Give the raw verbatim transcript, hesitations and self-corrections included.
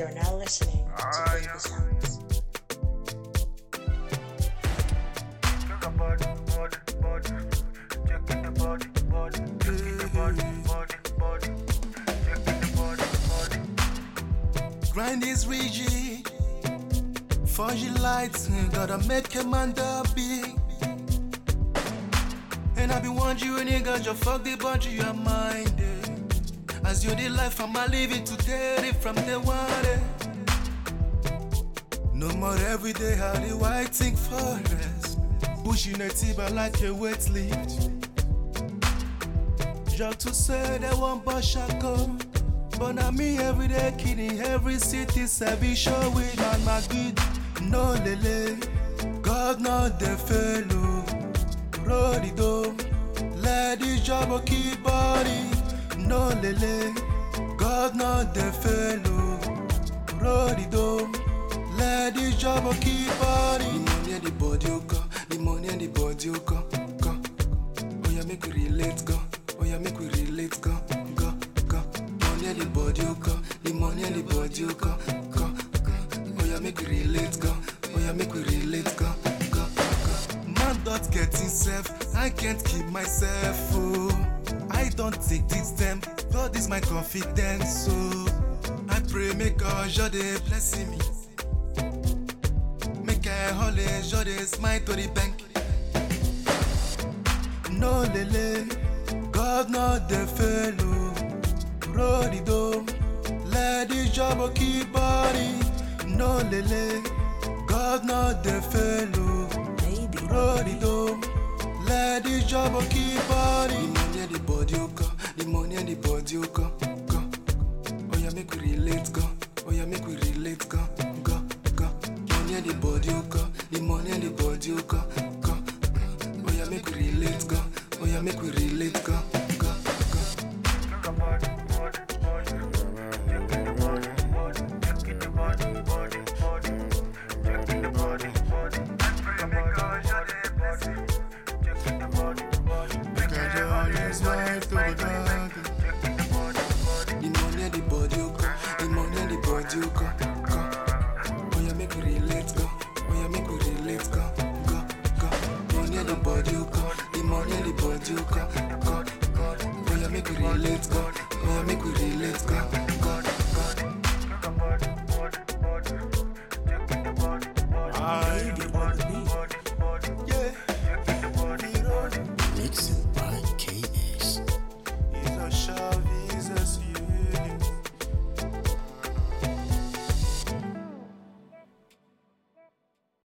You're now listening to Baby Sounds. Grind is rigid, fudgy lights, gotta make a man da big. And I be wondering, nigga, just fuck the bunch of your mind. Eh. As you did life, I'ma leave it to tell it from the water. No more everyday, how the white thing forest. Pushing a tiba like a wet lift. Just to say that one bush I come. But now me everyday kidding, every city sabi show with on my good. No lele, God not the fellow. Roll it down, let the job keep body. No lele, God not the fellow. Roll it down, let the job keep body. The money and the body you go, the money and the body you go, go. Oh yeah, make we relate go, oh yeah, make we relate go, go, go. Money and the body you go, the money and the body you go, go, go. Oh yeah, make we relate go, oh yeah, make we relate go, go, go. Man don't get himself, I can't keep myself, oh. I don't take this time, God is my confidence, so I pray make God just bless me. Make a holy just smile to the bank. No lele, God not the fellow. Roll it down, let the job keep body. No lele, God not the fellow. Roll it down, let the job keep body. The money and the body you go, the money and the body you go, go. Oh yeah, make we relate go, oh yeah, make we relate go, go, go. Money and the body you go, the money and the body you go, go. Oh yeah, make we relate go, oh yeah, make we relate go.